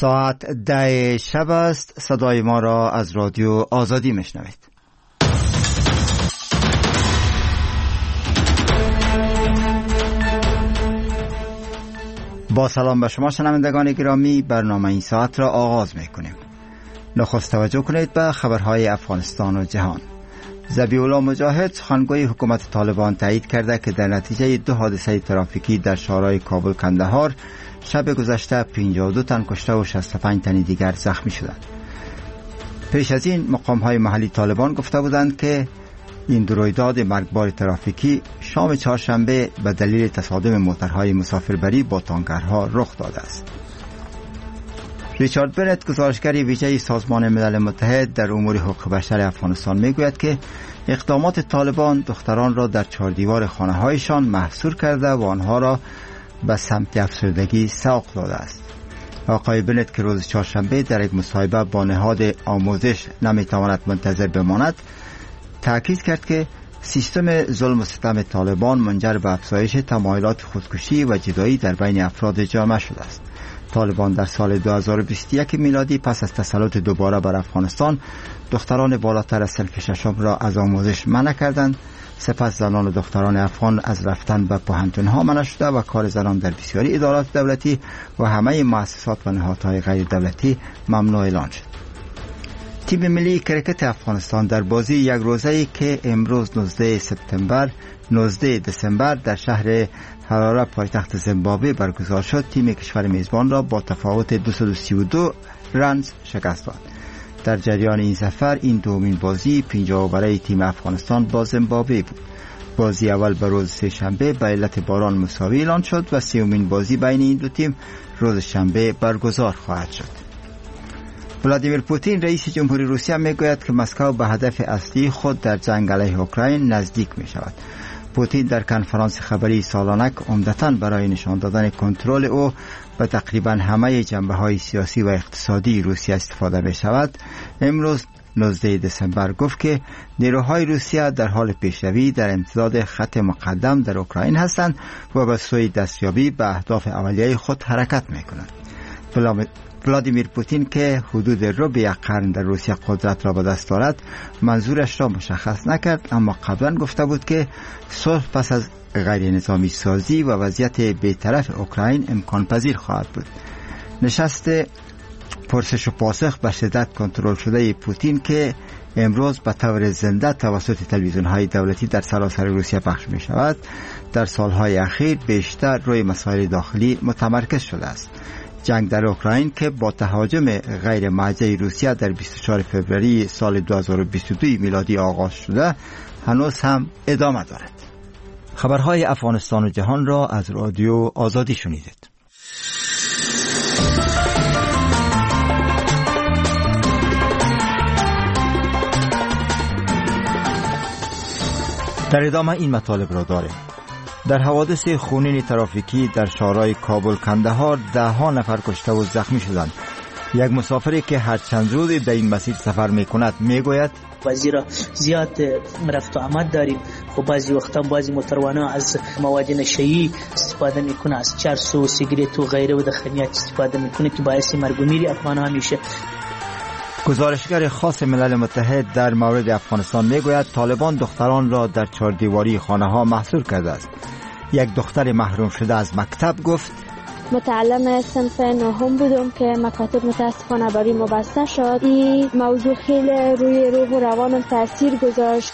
ساعت 10 شب است. صدای ما را از رادیو آزادی میشنوید. با سلام به شما شنوندگان گرامی، برنامه این ساعت را آغاز میکنیم. نخست توجه کنید به خبرهای افغانستان و جهان. ذبیح الله مجاهد سخنگوی حکومت طالبان تایید کرده که در نتیجه 2 حادثه ترافیکی در شهرهای کابل کندهار شب گذشته 52 تن کشته و 65 تن دیگر زخمی شدند. پیش از این مقام‌های محلی طالبان گفته بودند که این دو رویداد مرگبار ترافیکی شام چهارشنبه به دلیل تصادم موترهای مسافربری با تانکرها رخ داده است. ریچارد برنت، گزارشگر ویژه سازمان ملل متحد در امور حقوق بشر افغانستان، میگوید که اقدامات طالبان دختران را در 4 دیوار خانه‌هایشان محصور کرده و آنها را به سمت افسردگی سوق داده است. آقای برنت که روز چهارشنبه در یک مصاحبه با نهاد آموزش نمیتواند منتظر بماند، تأکید کرد که سیستم ظلم و ستم طالبان منجر به افزایش تمایلات خودکشی و جدایی در بین افراد جامعه شده است. طالبان در سال 2021 میلادی پس از تسلط دوباره بر افغانستان دختران بالاتر از سن 6 را از آموزش منع کردند. سپس زنان و دختران افغان از رفتن به پوهنتون‌ها منع شده و کار زنان در بسیاری ادارات دولتی و همه مؤسسات و نهادهای غیر دولتی ممنوع اعلان شد. تیم ملی کرکت افغانستان در بازی یک روزه‌ای که امروز 19 دسامبر در شهر حراره پایتخت زیمبابوه برگزار شد، تیم کشور میزبان را با تفاوت 232 رنز شکست داد. در جریان این سفر این دومین بازی 50 برای تیم افغانستان با زیمبابوه بود. بازی اول به روز سه‌شنبه به علت باران مساوی اعلان شد و سومین بازی بین این دو تیم روز شنبه برگزار خواهد شد. ولادیمیر پوتین رئیس جمهوری روسیه میگوید که مسکو به هدف اصلی خود در جنگ علیه اوکراین نزدیک می شود. پوتین در کنفرانس خبری سالانه عمدتاً برای نشان دادن کنترل او به تقریباً همه جنبه‌های سیاسی و اقتصادی روسیه استفاده می شود، امروز 19 دسامبر گفت که نیروهای روسیه در حال پیشروی در امتداد خط مقدم در اوکراین هستند و به سوی دستیابی به اهداف اولیه خود حرکت می کنند. ولادیمیر پوتین که حدود ربع یک قرن در روسیه قدرت را به دست دارد منظورش را مشخص نکرد، اما قبلا گفته بود که صلح پس از غیر نظامی سازی و وضعیت بی‌طرف اوکراین امکان پذیر خواهد بود. نشست پرسش و پاسخ به شدت کنترل شده پوتین که امروز به طور زنده توسط تلویزیون‌های دولتی در سراسر روسیه پخش می شود، در سالهای اخیر بیشتر روی مسائل داخلی متمرکز شده است. جنگ در اوکراین که با تهاجم غیر مرجعی روسیه در 24 فوریه سال 2022 میلادی آغاز شده هنوز هم ادامه دارد. خبرهای افغانستان و جهان را از رادیو آزادی شنیدید. در ادامه این مطالب را داریم. در حوادث خونین ترافیکی در شهرهای کابل کندهار 10 نفر کشته و زخمی شدند. یک مسافری که هر چند روز در این مسیر سفر میکند میگوید بعضی را زیاد رفت و آمد داریم، خب بعضی وقتا بعضی موتروانان از مواد نشئی استفاده میکنه، از چرس و سیگریت و غیره و دخانیات استفاده میکنه که باعث مرگ و میر افغان‌ها میشه. گزارشگر خاص ملل متحد در مورد افغانستان میگوید طالبان دختران را در 4 دیواری خانه‌ها محصور کرده است. یک دختر محروم شده از مکتب گفت متعلم صنف 9 بودم که مکاتب متاسفانه برای ما بسته شد. این موضوع خیلی روی روح و روانم تاثیر گذاشت.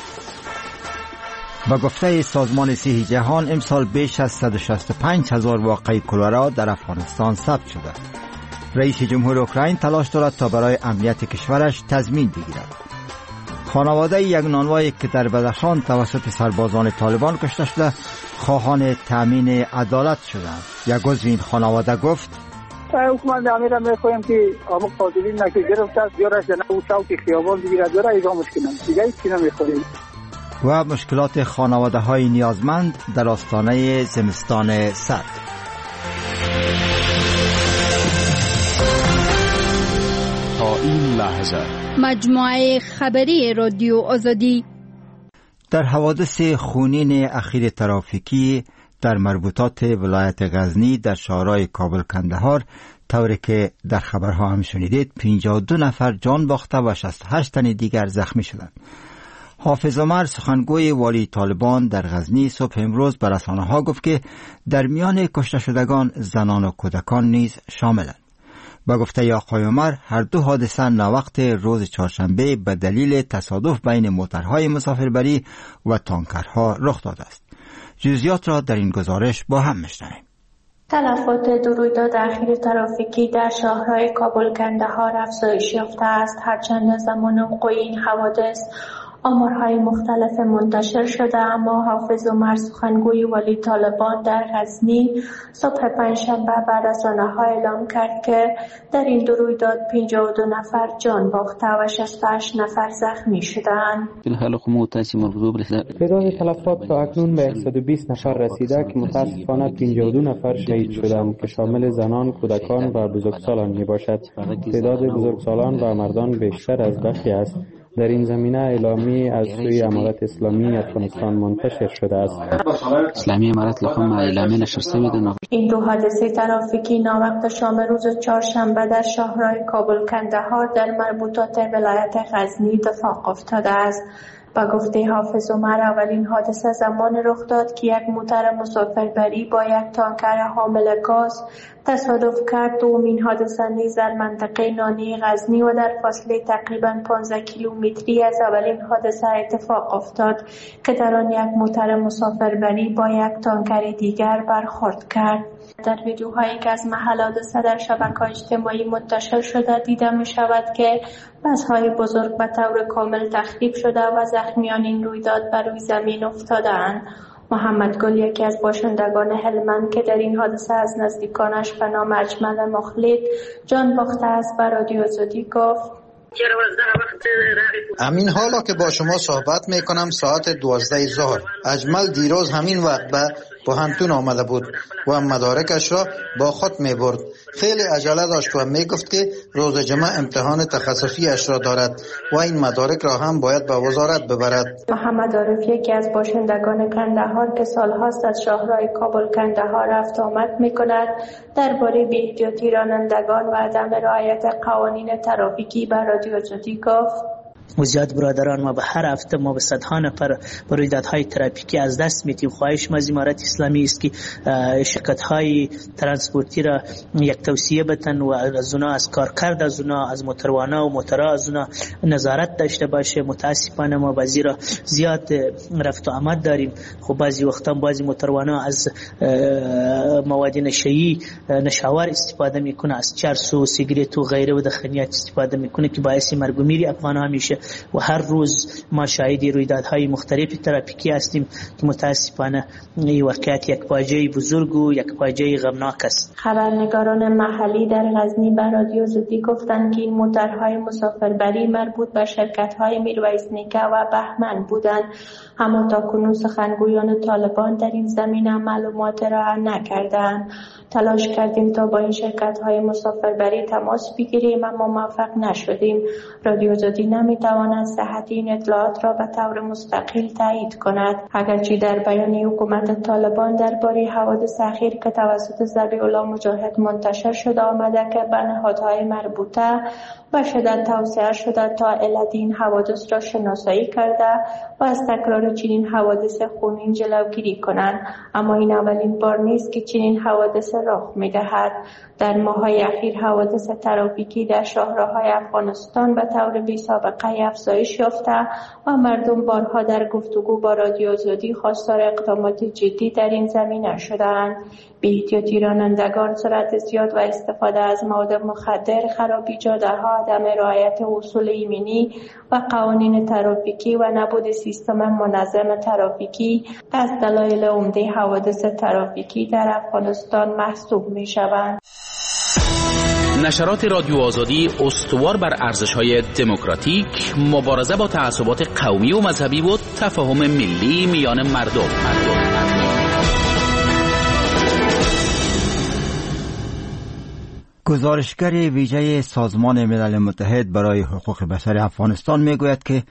با گفته سازمان صحی جهان امسال بیش از 165,000 واقعه کلرا در افغانستان ثبت شده. رئیس جمهور اوکراین تلاش دارد تا برای امنیت کشورش تضمین بگیرد. خانواده یک نانوایی که در بدخشان توسط سربازان طالبان کشته شده خواهان تامین عدالت شدند. یک عضو این خانواده گفت حکومت امیر میخوایم که آمو قاتلین نکه گرفته است بیارش در او چوک خیابان بگیرد بیاره ایجا مشکلم دیگه هیچی نمیخوریم. و مشکلات خانواده های نیازمند در آستانه زمستان سرد. تا این لحظه مجموعه خبری رادیو آزادی. در حوادث خونین اخیر ترافیکی در مربوطات ولایت غزنی در شهرهای کابل کندهار، طوری که در خبرها هم شنیدید 52 نفر جان باخته و 68 تن دیگر زخمی شدند. حافظ عمر سخنگوی والی طالبان در غزنی صبح امروز به رسانه‌ها گفت که در میان کشته شدگان زنان و کودکان نیز شاملند. با گفته آقای عمر هر دو حادثه ناوقت روز چهارشنبه به دلیل تصادف بین موترهای مسافربری و تانکرها رخ داده است. جزئیات را در این گزارش با هم میشنویم. تلفات دو رویداد اخیر ترافیکی در شهرهای کابل کندهار افزایش یافته است. هرچند زمان وقوع این حوادث آمارهای مختلف منتشر شده، اما حافظ عمر سخنگوی والی طالبان در غزنی صبح پنجشنبه به رسانه‌ها اعلام کرد که در این دو رویداد 52 نفر جان باخته و 68 نفر زخمی شدند. تعداد تلفات تا اکنون به 120 نفر رسیده که متاسفانه 52 نفر شهید شدند که شامل زنان، کودکان و بزرگسالان می باشد. تعداد بزرگسالان و مردان بیشتر از بخی است. در این زمینه اعلامی از سوی امارت اسلامی افغانستان منتشر شده است. اسلامی امارت لخم اعلامی نشر شده. این دو حادثه ترافیکی ناوقت شام روز چهارشنبه در شهرهای کابل کندهار در مربوطات ولایت غزنی اتفاق افتاده است. با گفته حافظ عمر اولین حادثه زمان رخ داد که یک موتر مسافربری با یک تانکر حامل گاز تصادف کرد. دومین حادثه نیز در منطقه نانی غزنی و در فاصله تقریبا 15 کیلومتری از اولین حادثه اتفاق افتاد که در آن یک موتر مسافربری با یک تانکر دیگر برخورد کرد. در ویدیوهایی که از محل حادثه در شبکه‌های اجتماعی منتشر شده دیده می شود که بس‌های بزرگ به طور کامل تخریب شده و زخمیان این رویداد بر روی زمین افتاده‌اند. محمد گل، یکی از باشندگان هلمند که در این حادثه از نزدیکانش به نام اجمل مخلد جان باخته است، به رادیو آزادی گفت: همین حالا که با شما صحبت میکنم ساعت 12 ظهر اجمل دیروز همین وقت به پوهنتون آمده بود و مدارکش را با خود میبرد. خیلی عجله داشت و میگفت که روز جمعه امتحان تخصصی اش را دارد و این مدارک را هم باید به وزارت ببرد. محمد عارف، یکی از باشندگان کندهار که سالهاست از شهرهای کابل کندهار رفت آمد میکند، درباره بی‌احتیاطی رانندگان و عدم رعایت قوانین ترافیکی به رادیو آزادی گفت: زیاد برادران ما به هر هفته ما به صدها نفر به رویدادهای ترافیکی از دست میدیم. خواهش ما از امارت اسلامی است که شرکت‌های ترانسپورتی را یک توصیه بتن و از اونا، از کارکرد از اونا، از موتروانا و موترها از اونا نظارت داشته باشه. متاسفانه ما بعضی را زیاد رفت و آمد داریم. خب بعضی وقتا بعضی موتروانا از مواد نشه‌ای نشاور استفاده میکنه، از چرس و سیگریت و غیره و دخانیات استفاده میکنه که باعث مرگ و میر افغان‌ها میشه و هر روز ما شاهد رویدادهای مختلف ترافیکی هستیم که متاسفانه این واقعیت یک فاجعه بزرگ و یک فاجعه غمناک است. خبرنگاران محلی در غزنی به رادیو آزادی گفتند که این موترهای مسافربری مربوط به شرکت‌های میرویس نیکه و بهمن بودند، اما تاکنون سخنگویان طالبان در این زمینه معلومات ارائه نکردند. تلاش کردیم تا با این شرکت‌های مسافربری تماس بگیریم اما موفق نشدیم. رادیو آزادی نمی‌تواند صحت این اطلاعات را به طور مستقل تایید کند. اگرچه در بیان حکومت طالبان درباره حوادث اخیر که توسط ذبیح الله مجاهد منتشر شده آمده که به نهادهای مربوطه به شدت توصیه شده تا علت این حوادث را شناسایی کرده و از تکرار چنین حوادث خونین جلوگیری کنند، اما این اولین بار نیست که چنین حوادث رخ می‌دهد. در ماه‌های اخیر حوادث ترافیکی در شاهراهای افغانستان به طور بی‌سابقه افزایش یافته و مردم بارها در گفتگو با رادیو آزادی خواستار اقدامات جدی در این زمینه شدند. بی‌احتیاطی رانندگان، سرعت زیاد و استفاده از مواد مخدر، خرابی جاده‌ها، عدم رعایت اصول ایمنی و قوانین ترافیکی و نبود سیستم منظم ترافیکی از دلایل عمده حوادث ترافیکی در افغانستان محسوب می‌شوند. نشرات رادیو آزادی استوار بر ارزش‌های دموکراتیک، مبارزه با تعصبات قومی و مذهبی و تفاهم ملی میان مردم. گزارشگر ویژه سازمان ملل متحد برای حقوق بشر افغانستان میگوید که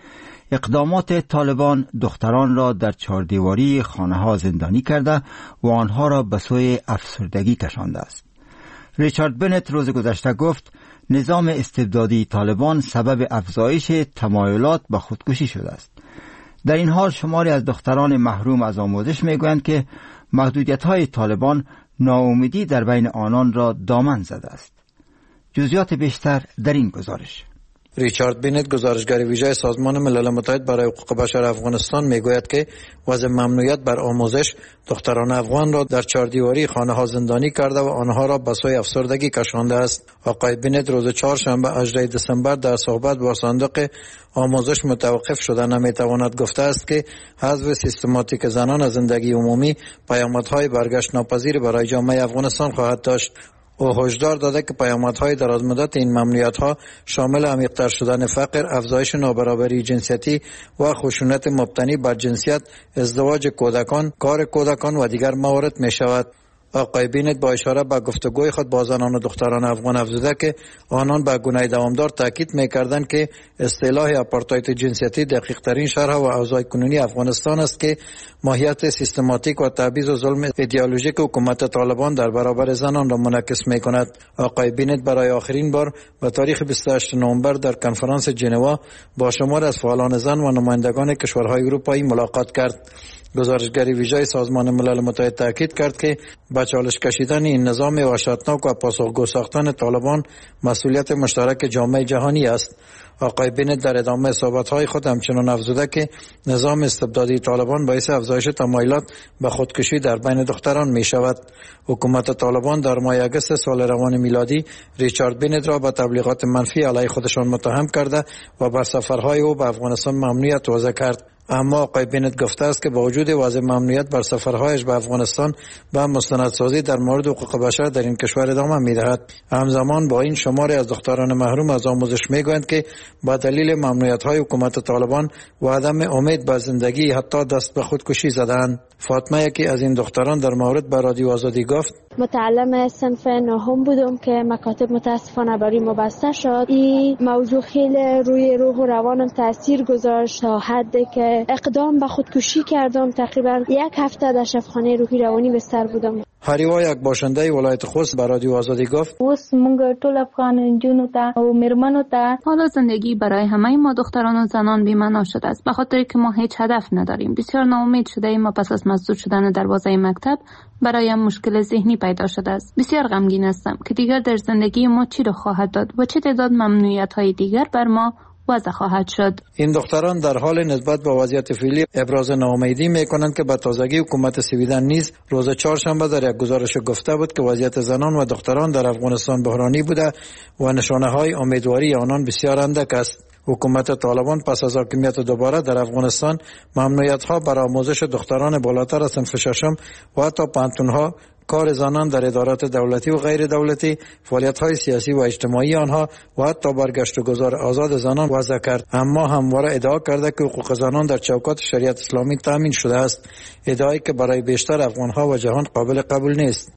اقدامات طالبان دختران را در چهاردیواری خانه‌ها زندانی کرده و آنها را به سوی افسردگی کشانده است. ریچارد بنت روز گذشته گفت نظام استبدادی طالبان سبب افزایش تمایلات به خودکشی شده است. در این حال شماری از دختران محروم از آموزش میگویند که محدودیت‌های طالبان ناامیدی در بین آنان را دامن زده است. جزئیات بیشتر در این گزارش. ریچارد بینت، گزارشگر ویژه سازمان ملل متحد برای حقوق بشر افغانستان، میگوید که وضع ممنوعیت بر آموزش دختران افغان را در چهاردیواری خانه‌ها زندانی کرده و آنها را به سوی افسردگی کشانده است. آقای بینت روز چهارشنبه 18 دسامبر در صحبت با صندوق آموزش متوقف شده نمیتواند گفته است که حذف سیستماتیک زنان از زندگی عمومی پیامدهای برگشت ناپذیر برای جامعه افغانستان خواهد داشت. او هشدار داده که پیامدهای درازمدت این ممنوعیت‌ها شامل عمیق‌تر شدن فقر، افزایش نابرابری جنسیتی و خشونت مبتنی بر جنسیت، ازدواج کودکان، کار کودکان و دیگر موارد می‌شود. آقای بینت با اشاره به گفتگوی خود با زنان و دختران افغان افزوده که آنان به گونه دوامدار تاکید می‌کردند که اصطلاح آپارتاید جنسیتی دقیق‌ترین شرح و اوضاع کنونی افغانستان است که ماهیت سیستماتیک و تبعیض و ظلم ایدئولوژیک حکومت طالبان در برابر زنان را منعکس می‌کند. آقای بینت برای آخرین بار به تاریخ 28 نوامبر در کنفرانس ژنوا با شمار از فعالان زن و نمایندگان کشورهای اروپایی ملاقات کرد. گزارشگری ویژه سازمان ملل متحد تاکید کرد که با چالش کشیدن این نظام وحشتناک و پاسخگو ساختن طالبان مسئولیت مشترک جامعه جهانی است. آقای بینت در ادامه صحبت‌های خود همچنان افزوده که نظام استبدادی طالبان باعث افزایش تمایلات به خودکشی در بین دختران می شود. حکومت طالبان در ماه اگست سال روان میلادی ریچارد بینت را به تبلیغات منفی علیه خودشان متهم کرده و بر سفرهای او به افغانستان ممنوعیت وضع کرد. اما آقای بینت گفته است که با وجود وضع ممنوعیت بر سفرهایش به افغانستان و مستندسازی در مورد حقوق بشر در این کشور ادامه می‌دهد. همزمان با این شماری از دختران محروم از آموزش میگویند که با دلیل ممنوعیت‌های حکومت طالبان و عدم امید به زندگی حتی دست به خودکشی زدند. فاطمه یکی از این دختران در مورد به رادیو آزادی گفت متعلم صنف نهم بودم که مکاتب متاسفانه برای ما بسته شد. این موضوع خیلی روی روح و روانم تاثیر گذاشت تا حدی که اقدام به خودکشی کردم. تقریبا یک هفته در شفاخانه روحی روانی بستر بودم. هریوا یک باشنده ولایت خوست به رادیو آزادی گفت اوس مونږ ټول افغان جنو ته او میرمنو ته حالا زندگی برای همه ما دختران و زنان بی‌معنا شده است، به خاطر که ما هیچ هدف نداریم. بسیار ناامید شده ایم و پس از مسدود شدن دروازه مکتب برایم مشکل ذهنی پیدا شده است. بسیار غمگین هستم که دیگر در زندگی ما چی رو خواهد داد و چه تعداد ممنوعیت‌های دیگر بر ما وضع خواهد شد. این دختران در حال نسبت به وضعیت فعلی ابراز ناامیدی میکنند که به تازگی حکومت سویدن نیز روز چهارشنبه در یک گزارش گفته بود که وضعیت زنان و دختران در افغانستان بحرانی بوده و نشانه‌های امیدواری آنان بسیار اندک است. حکومت طالبان پس از حاکمیت دوباره در افغانستان ممنوعیت‌ها بر آموزش دختران بالاتر از صنف ششم و حتی پانتون‌ها، کار زنان در ادارات دولتی و غیر دولتی، فعالیت‌های سیاسی و اجتماعی آنها و حتی برگشت و گذار آزاد زنان وضع کرد. اما همواره ادعا کرده که حقوق زنان در چوکات شریعت اسلامی تامین شده است، ادعایی که برای بیشتر افغان‌ها و جهان قابل قبول نیست.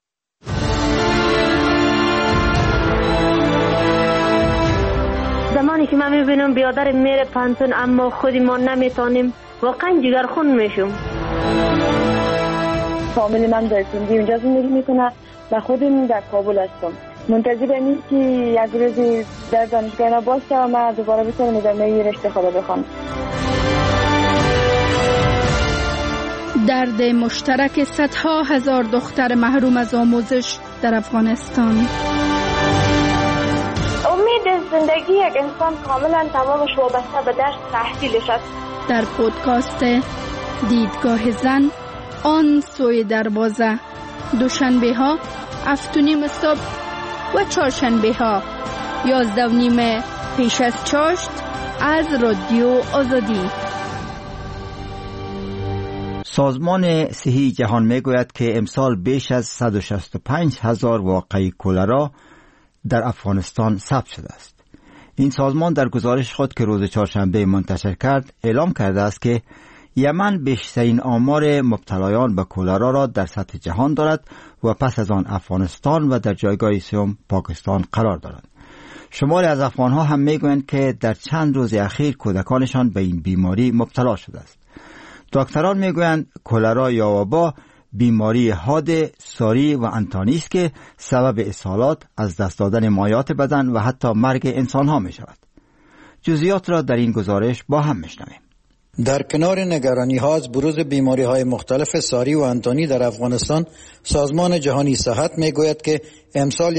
زمانی که من می‌بینم بیادر میره پانتون اما خودی ما نمیتونیم، واقعا جگرخون میشم. فامیلی من در سندی اونجا زندگی میکنه و خودم در کابل هستم. منتظر این که یک روزی در دانشگاه اینا باشه و من دوباره بتونم ادامه رشته خود بخونم. درد مشترک صدها هزار دختر محروم از آموزش در افغانستان. امید زندگی یک انسان کاملا تمامش وابسته به درس تحصیلش است. در پودکاست دیدگاه زن، آن سوی دروازه، دوشنبه ها 7:30 صبح و چهارشنبه ها 11:30 پیش از چاشت از رادیو آزادی. سازمان صحی جهان میگوید که امسال بیش از 165,000 واقعه کلرا در افغانستان ثبت شده است. این سازمان در گزارش خود که روز چهارشنبه منتشر کرد اعلام کرده است که یمن بیشترین آمار مبتلایان به کلرا را در سطح جهان دارد و پس از آن افغانستان و در جایگاه سوم پاکستان قرار دارد. شماری از افغانها هم میگویند که در چند روز اخیر کودکانشان به این بیماری مبتلا شده است. دکتران میگویند کلرا یا وبا بیماری حاد، ساری و انتانی است که سبب اسهالات، از دست دادن مایعات بدن و حتی مرگ انسانها می شود. جزئیات را در این گزارش با هم میشنویم. در کنار نگرانی ها از بروز بیماری های مختلف ساری و انتانی در افغانستان، سازمان جهانی صحت می گوید که امسال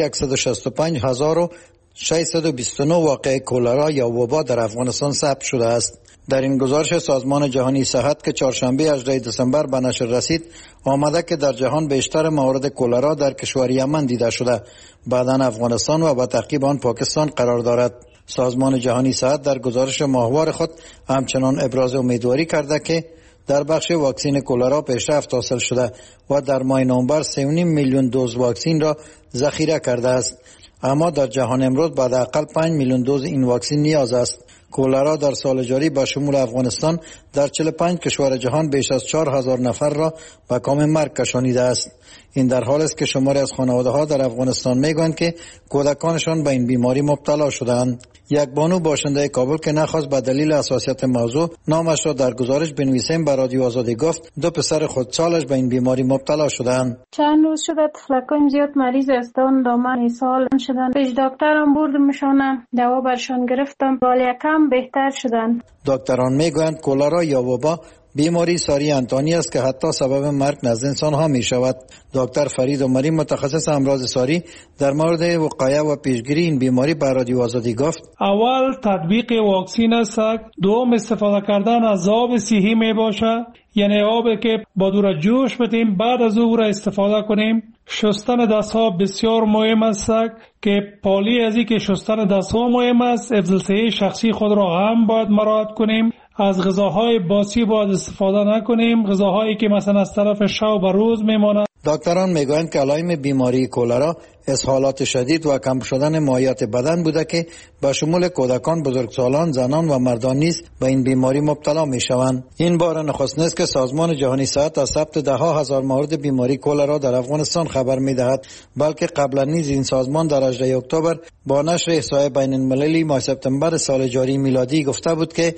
165,629 واقعه کولرا یا وبا در افغانستان ثبت شده است. در این گزارش سازمان جهانی صحت که چهارشنبه 18 دسامبر به نشر رسید آمده که در جهان بیشتر موارد کولرا در کشور یمن دیده شده، بعداً افغانستان و به تعقیب آن پاکستان قرار دارد. سازمان جهانی صحت در گزارش ماهوار خود همچنان ابراز امیدواری کرده که در بخش واکسین کولرا پیشرفت حاصل شده و در ماه نوامبر 3.5 میلیون دوز واکسین را ذخیره کرده است، اما در جهان امروز بعد حداقل 5 میلیون دوز این واکسین نیاز است. کولرا در سال جاری به شمول افغانستان در 45 کشور جهان بیش از 4,000 نفر را به کام مرگ کشانیده است. این در حال است که شماری از خانواده‌ها در افغانستان میگویند که کودکانشان به این بیماری مبتلا شده‌اند. یک بانو باشنده کابل که نخواست به دلیل حساسیت موضوع نامش را در گزارش بنویسیم به رادیو آزادی گفت 2 پسر خودسالش به این بیماری مبتلا شدند. چند روز شده طفلکان زیاد مریض هستند، دامن اسهال شدن. پیش دکترم بردمشان، دوا برشان گرفتم، ولی یکم بهتر شدن. دکتران میگویند کولرا یا وبا بیماری ساری انتانی است که حتی سبب مرگ نزد انسان ها می شود. دکتر فرید عمری متخصص امراض ساری در مورد وقایع و پیشگیری این بیماری به رادیو آزادی گفت اول تطبیق واکسین سگ، دوم استفاده کردن از آب صحی می باشد، یعنی آبی که با دور جوش بدیم بعد از او را استفاده کنیم. شستن دست ها بسیار مهم است که پالی از این که شستن دست ها مهم است، حفظ صحت شخصی خود را هم باید مراعات کنیم. از غذاهای باسی باید استفاده نکنیم، غذاهایی که مثلا از طرف شب و روز میمانند. دکتران میگویند که علائم بیماری کولرا اسهالات شدید و کم شدن مایعات بدن بوده که به شمول کودکان، بزرگسالان، زنان و مردان نیز به این بیماری مبتلا میشوند. این بار نخست است که سازمان جهانی صحت از ثبت 10,000 مورد بیماری کولرا در افغانستان خبر میدهد، بلکه قبلا نیز این سازمان در 18 اکتبر با نشر احصای بین المللی ماه سپتامبر سال جاری میلادی گفته بود که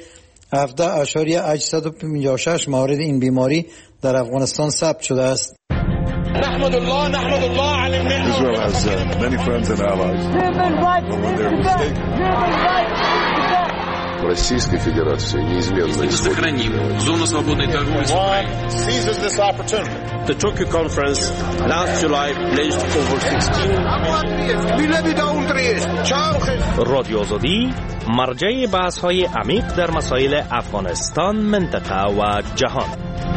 17,856 مورد این بیماری در افغانستان ثبت شده است. نحمد الله على النعمة. Israel has many friends and allies. Российской Федерации неизменно сохраним зону свободной торговли с Украиной. seizes this opportunity. The Tokyo conference last July pledged over 16 رادیو آزادی مرجع بحث‌های عمیق در مسائل افغانستان، منطقه و جهان.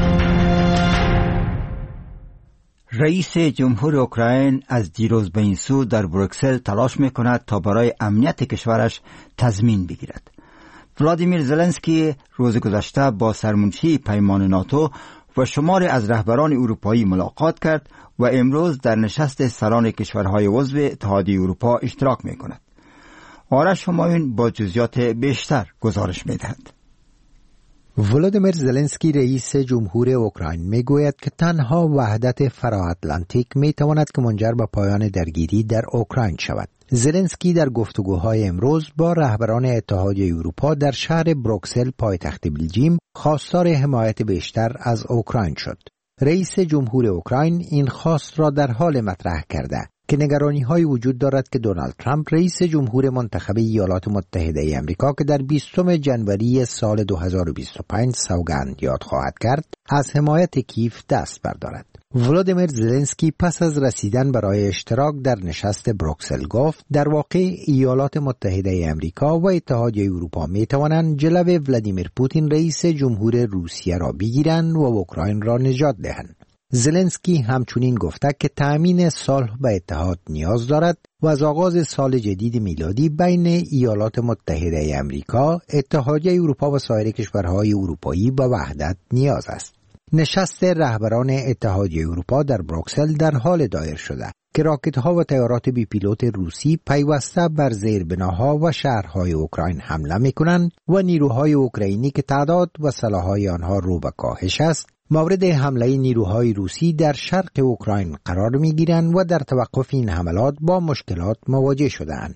رئیس جمهور اوکراین از دیروز به این سو در بروکسل تلاش میکند تا برای امنیت کشورش تضمین بگیرد. ولادیمیر زلنسکی روز گذشته با سرمنشی پیمان ناتو و شماری از رهبران اروپایی ملاقات کرد و امروز در نشست سران کشورهای عضو اتحادیه اروپا اشتراک میکند. آرش همایون با جزئیات بیشتر گزارش میدهد. ولادیمیر زلنسکی رئیس جمهور اوکراین میگوید که تنها وحدت فرا-اتلانتیک میتواند که منجر به پایان درگیری در اوکراین شود. زلنسکی در گفتگوهای امروز با رهبران اتحادیه اروپا در شهر بروکسل پایتخت بلژیم خواستار حمایت بیشتر از اوکراین شد. رئیس جمهور اوکراین این خواست را در حال مطرح کرده که نگرانی‌های وجود دارد که دونالد ترامپ رئیس جمهور منتخب ایالات متحده آمریکا که در 20 جنوری سال 2025 سوگند یاد خواهد کرد از حمایت کیف دست بردارد. ولادیمیر زلنسکی پس از رسیدن برای اشتراک در نشست بروکسل گفت در واقع ایالات متحده آمریکا و اتحادیه اروپا می توانند جلوی ولادیمیر پوتین رئیس جمهور روسیه را بگیرند و اوکراین را نجات دهند. زلنسکی همچنین گفته که تأمین صلح به اتحاد نیاز دارد و از آغاز سال جدید میلادی بین ایالات متحده آمریکا، اتحادیه اروپا و سایر کشورهای اروپایی به وحدت نیاز است. نشست رهبران اتحادیه اروپا در بروکسل در حال دایر شده که راکت‌ها و طیارات بی پیلوت روسی پیوسته بر زیربناها و شهرهای اوکراین حمله می‌کنند و نیروهای اوکراینی که تعداد و سلاح‌های آنها رو به کاهش است مورد حمله نیروهای روسی در شرق اوکراین قرار می‌گیرند و در توقف این حملات با مشکلات مواجه شده‌اند.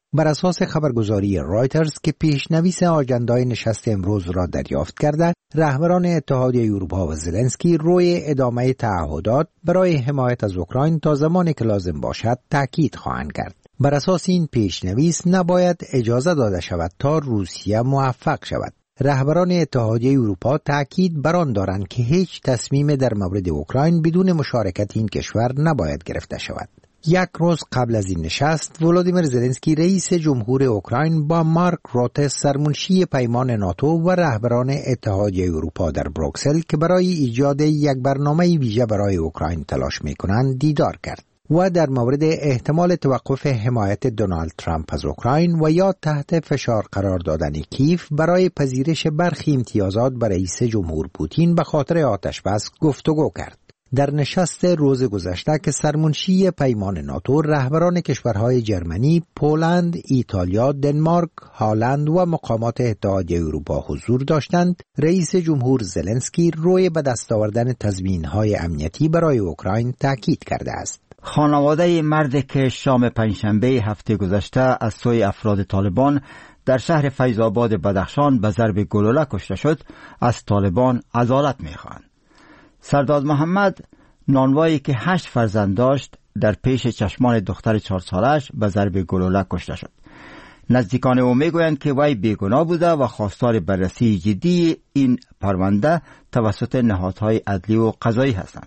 بر اساس خبرگزاری رایترز که پیشنویس آژندای نشست امروز را دریافت کرده، رهبران اتحادیه اروپا و زلنسکی روی ادامه تعهدات برای حمایت از اوکراین تا زمانی که لازم باشد تاکید خواهند کرد. بر اساس این پیشنویس نباید اجازه داده شود تا روسیه موفق شود. رهبران اتحادیه اروپا تاکید بر آن دارند که هیچ تصمیم در مورد اوکراین بدون مشارکت این کشور نباید گرفته شود. یک روز قبل از این نشست، ولادیمیر زلنسکی رئیس جمهور اوکراین با مارک روته سرمنشی پیمان ناتو و رهبران اتحادیه اروپا در بروکسل که برای ایجاد یک برنامه ویژه برای اوکراین تلاش می‌کنند دیدار کرد و در مورد احتمال توقف حمایت دونالد ترامپ از اوکراین و یا تحت فشار قرار دادن کیف برای پذیرش برخی امتیازات بر رئیس جمهور پوتین به خاطر آتشبس گفتگو کرد. در نشست روز گذشته که سرمنشی پیمان ناتو رهبران کشورهای جرمنی، پولند، ایتالیا، دنمارک، هالند و مقامات اتحادیه اروپا حضور داشتند، رئیس جمهور زلنسکی روی به دست آوردن تضمین‌های امنیتی برای اوکراین تاکید کرده است. خانواده مردی که شام پنجشنبه هفته گذشته از سوی افراد طالبان در شهر فیض‌آباد بدخشان به ضرب گلوله کشته شد، از طالبان عدالت می‌خواهند. سرداد محمد، نانوایی که 8 فرزند داشت، در پیش چشمان دختر 4 سالش به ضرب گلوله کشته شد. نزدیکان او میگویند که وی بیگناه بوده و خواستار بررسی جدی این پرونده توسط نهادهای عدلی و قضایی هستند.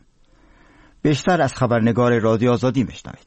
بیشتر از خبرنگار رادیو آزادی میشنوید.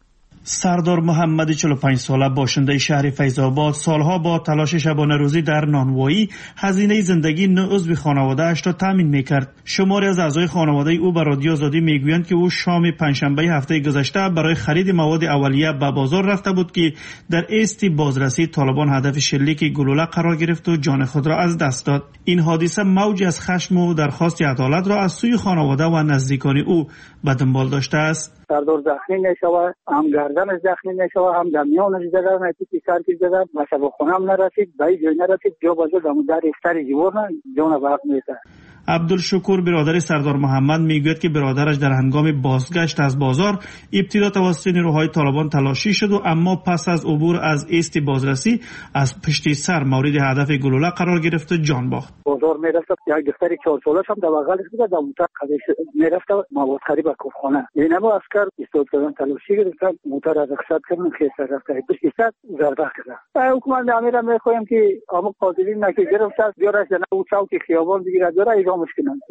سردار محمد 45 ساله باشنده شهر فیض‌آباد سالها با تلاش شبانه روزی در نانوایی هزینه زندگی عضو خانواده اش را تامین میکرد. شماری از اعضای خانواده او به رادیو آزادی میگویند که او شام پنجشنبه هفته گذشته برای خرید مواد اولیه به بازار رفته بود که در ایست بازرسی طالبان هدف شلیک گلوله قرار گرفت و جان خود را از دست داد. این حادثه موجی از خشم و درخواست عدالت را از سوی خانواده و نزدیکان او به دنبال داشته است. سردار زخمی نشود، هم گردنش زخمی نشود، هم در میانش زدن، نتیجه سر که زدن، به شبخونه هم نرسید، به این جای نرسید، جا با جا در افتر جیور جان برق میسه. عبدالشکور برادر سردار محمد میگوید که برادرش در هنگام بازگشت از بازار ابتدا توسط نیروهای طالبان تلاشی شد و اما پس از عبور از ایست بازرسی از پشت سر مورد هدف گلوله قرار گرفت و جان باخت. بازار میرفت، یک دختر 4 سالش هم در بغلش بود، در موتر قدش میرفت مواد خرید به کوفخانه. این هم عسکر استاد کردن تلاشی گرفتن، موتر از رخصت کردن، خیسته رفت پشت سر ضربه کردن. حکومت امیر میخوایم که آمو قاتلین نکه گرفت بیارش در او چوک خیابان بگیرد داره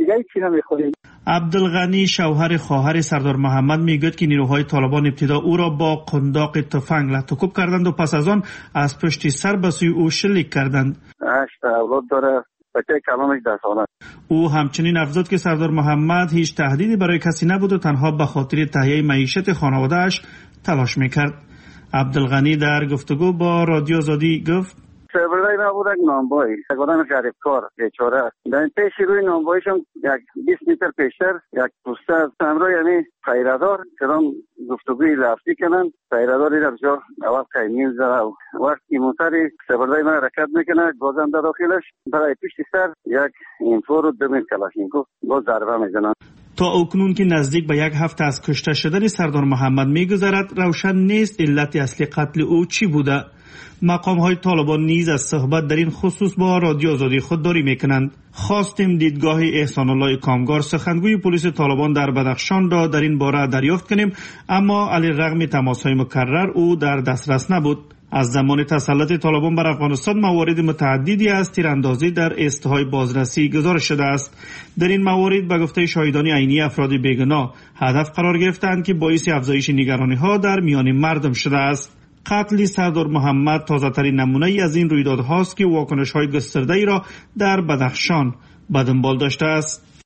عبدالغنی شوهر خواهر سردار محمد میگوید که نیروهای طالبان ابتدا او را با قنداق تفنگ لطکوب کردند و پس از آن از پشت سر به سوی او شلیک کردند. 8 اولاد داره، بچه کلامش 10 ساله. او همچنین افزود که سردار محمد هیچ تهدیدی برای کسی نبود و تنها به خاطر تهیه معیشت خانواده‌اش تلاش میکرد. عبدالغنی در گفتگو با رادیو آزادی گفت: سربردهی نبود یک نانبایی، یک آدم غریبکار بیچاره. در پیش روی نانباییشون یک 20 متر پیشتر یک پوسته از همراه یعنی پیره‌دار کدام گفتگوی لفظی کنن، پیره‌داری در جا اول قیمین زده و وقتی موتری سربردهی من حرکت میکنه گازم در داخلش برای پشت سر یک اینفور و 2 کلاشینکوف باز ضربه میزنن. تا اکنون که نزدیک به 1 هفته از کشته شدن سردار محمد میگذرد، روشن نیست علت اصلی قتل او چی بوده. مقام های طالبان نیز از صحبت در این خصوص با رادیو آزادی خودداری میکنند. خواستیم دیدگاه احسان الله کامگار سخنگوی پلیس طالبان در بدخشان را در این باره دریافت کنیم، اما علیرغم تماس های مکرر او در دسترس نبود. از زمان تسلط طالبان بر افغانستان موارد متعددی از تیراندازی در ایستهای بازرسی گزارش شده است. در این موارد به گفته شاهدان عینی افراد بیگناه هدف قرار گرفتند که باعث افزایش نگرانی ها در میان مردم شده است. قتل سردار محمد تازه‌ترین نمونه ای از این رویدادهاست که واکنش‌های گسترده‌ای را در بدخشان به دنبال داشته است.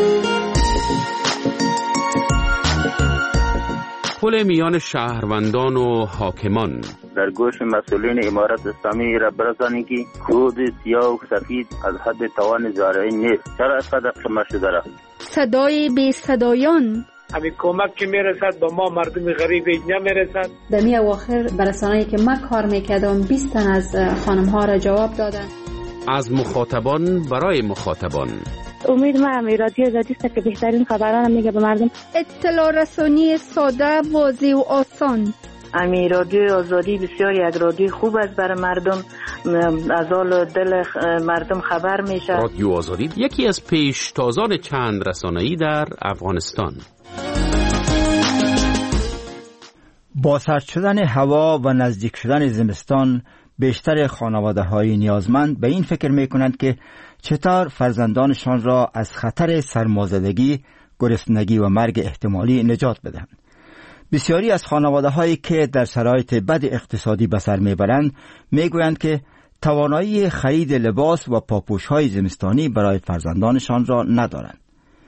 پل میان شهروندان و حاکمان در گوش مسئولین امارت اسلامی را برسانی که کود سیاه و سفید از حد توان زارعی نیست. چرا اینقدر قیمت شده است؟ صدای بی صدایان، همین کمک که میرسد به ما مردم غریب نمیرسد. در می اواخر برسانه‌ای که من کار میکردم 20 تن از خانم ها را جواب دادن. از مخاطبان برای مخاطبان. امید من رادیو آزادی است که بهترین خبران میگه به مردم. اطلاع رسانی ساده، واضح و آسان. امی رادیو آزادی بسیار یک رادیو خوب است برای مردم، از حال دل مردم خبر میشه. رادیو آزادی یکی از پیشتازان چند رسانه‌ای در افغانستان. با سرد شدن هوا و نزدیک شدن زمستان، بیشتر خانواده‌های نیازمند به این فکر می‌کنند که چطور فرزندانشان را از خطر سرمازدگی، گرسنگی و مرگ احتمالی نجات بدهند. بسیاری از خانواده‌هایی که در شرایط بد اقتصادی به سر میبرند میگویند که توانایی خرید لباس و پاپوش‌های زمستانی برای فرزندانشان را ندارند.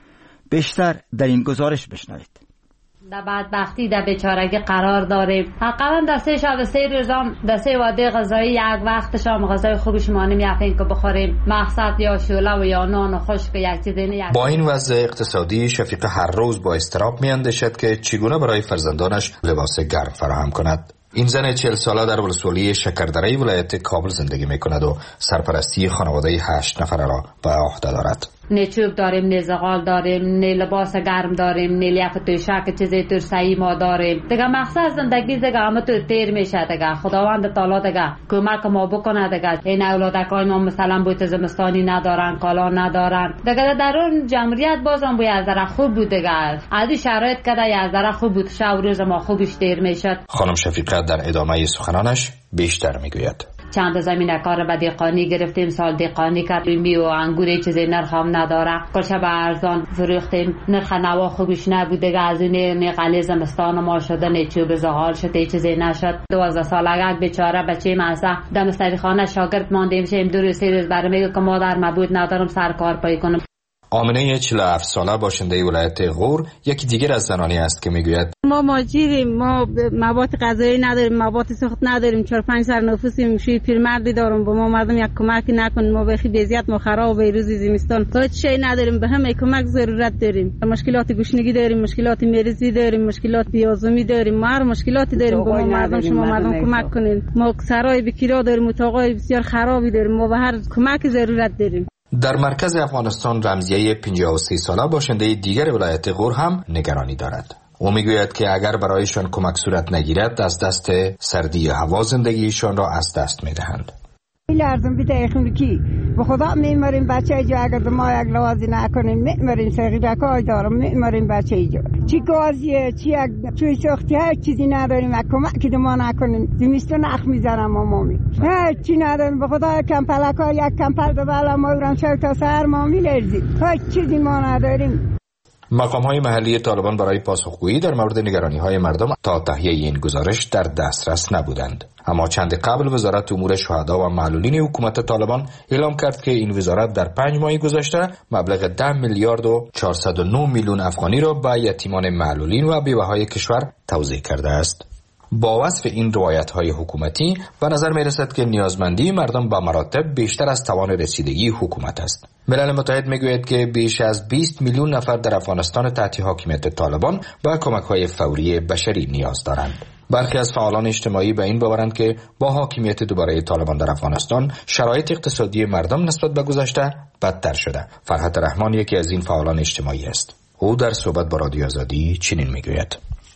بیشتر در این گزارش بشنوید. در بدبختی در بیچارگی قرار داریم. حقا در 3 شب 3 روزام در 3 وعده غذایی یک وقت شام غذای خوبش ما نمی‌افین که بخوریم، مقصد یا شوله و یا نان و خشک یک چیز نه. با این وضع اقتصادی شفیقه هر روز با اضطراب می‌اندیشد که چگونه برای فرزندانش لباس گرم فراهم کند. این زن 40 ساله در ولسوالی شکردره ولایت کابل زندگی می‌کند و سرپرستی خانواده 8 نفره را به عهده دارد. نه چوب داریم، نه زغال داریم، نه لباس گرم داریم، نه لیاف توشک چیزی ترسایی ما داریم. دیگه مقصد زندگی دیگه همه تو تیر میشه. دیگه خداوند تعالی دیگه کمک ما بکنه. دیگه این اولادکای ما مثلا بوت زمستانی ندارن، کالا ندارن. دیگه در اون جمهوریت بازم باید از ذره خوب بود. دیگه از شرایط کده از ذره خوب بود، شب روز ما خوبش تیر میشد. خانم شفیقه در ادامه سخنانش بیشتر میگوید. چند زمین کار به دیقانی گرفتیم، سال دیقانی کردیم و انگور چیزی نرخ هم نداره، کلشه به ارزان فروختیم، نرخ نوا خوبش نبود. دیگه از این قلی زمستان ما شده، نه چوب زغال شده، چیزی نشد. 12 سالگه بیچاره بچه مزه در مستری خانه شاگرد ماندیم، شیم 2 روز 3 روز برای میگه که مادر مبود ندارم سر کار پای کنم. آمنه 47 ساله باشنده ولایت غور یکی دیگر از زنانی است که میگوید ما ماجریم، ما مواد غذایی نداریم، مواد سخت نداریم، 4-5 سر نفسیم، شوی پیرمردی دارم، با ما مردم یک کمکی نکن، ما بخی بیزیت ما خراب به روز زمستان هیچ شی نداریم، به همه کمک ضرورت داریم. مشکلات گوشنگی داریم، مشکلات مریضی داریم، مشکلات بیازمی داریم، ما هر مشکلاتی داریم، با ما مردم شما مردم کمک کنین. ما سرای بکیرا داریم، اتاقای بسیار خرابی داریم، ما به هر کمک ضرورت داریم. در مرکز افغانستان رمزیه 53 ساله باشنده دیگر ولایت غور هم نگرانی دارد. او میگوید که اگر برایشان کمک صورت نگیرد از دست سردی هوا زندگیشان را از دست میدهند. لازم بیتایخون کی به خدا میمریم بچه جو اگر ما یک لوازی نکنیم میمریم سقیدکای دارم میمریم بچه جو چی گازیه چی چوی سختی های چیزی نداریم کمک ما نکنیم زمستون اخ میزنم مامی هیچ چی نداریم به خدا کمپلکا یک کمپل به بالا ما برم شو تا سر ما میلرزیم هیچ چیزی ما نداریم. مقام‌های محلی طالبان برای پاسخگویی در مورد نگرانی‌های مردم تا تهیه این گزارش در دسترس نبودند. اما چند قبل وزارت امور شهدا و معلولین حکومت طالبان اعلام کرد که این وزارت در 5 ماه گذشته مبلغ 10 میلیارد و 409 میلیون افغانی را به یتیمان معلولین و بیوه‌های کشور توزیع کرده است. با وصف این روایت‌های حکومتی به نظر می‌رسد که نیازمندی مردم به مراتب بیشتر از توان رسیدگی حکومت است. ملل متحد می‌گوید که بیش از 20 میلیون نفر در افغانستان تحت حاکمیت طالبان به کمک‌های فوری بشری نیاز دارند. برخی از فعالان اجتماعی به این باورند که با حاکمیت دوباره طالبان در افغانستان شرایط اقتصادی مردم نسبت به گذشته بدتر شده. فرحت رحمان یکی از این فعالان اجتماعی است. او در صحبت با رادیو آزادی چنین می‌گوید: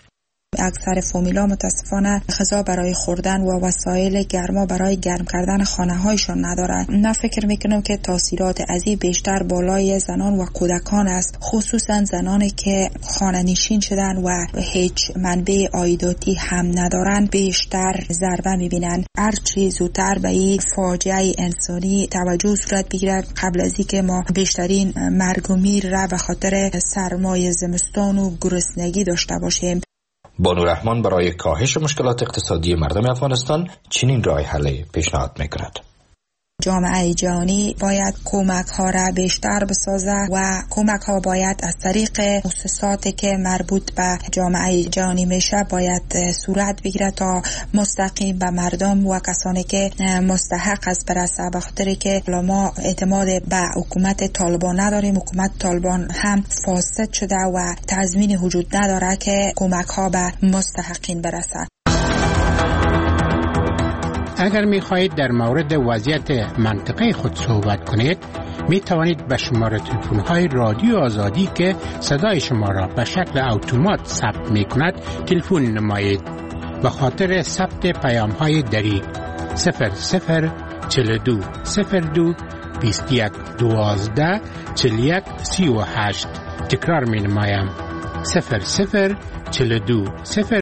اکثر فامیلا متاسفانه غذا برای خوردن و وسایل گرما برای گرم کردن خانه هایشان ندارند. من فکر میکنم که تاثیرات از این بیشتر بالای زنان و کودکان است، خصوصا زنانی که خانه نشین شدن و هیچ منبع عایداتی هم ندارند بیشتر ضربه میبینند. هرچی زودتر به این فاجعه انسانی توجه صورت بگیرد قبل از اینکه ما بیشترین مرگ و میر را به خاطر سرمای زمستان و گرسنگی داشته باشیم. بانو رحمان برای کاهش مشکلات اقتصادی مردم افغانستان چنین راه حل پیشنهاد می‌کند: جامعه جهانی باید کمک ها را بیشتر بسازه و کمک ها باید از طریق مؤسساتی که مربوط به جامعه جهانی میشه باید صورت بگیره تا مستقیم به مردم و کسانی که مستحق است برسه، به خاطر که ما اعتماد به حکومت طالبان نداریم. حکومت طالبان هم فاسد شده و تضمین وجود نداره که کمک ها به مستحقین برسه. اگر می خواهید در مورد وضعیت منطقه خود صحبت کنید می توانید به شماره تلفن های رادیو آزادی که صدای شما را به شکل اتومات ثبت می کند تلفن نمایید. به خاطر ثبت پیام های دری 0042 02 21 12 41 38. تکرار می نمایم 0042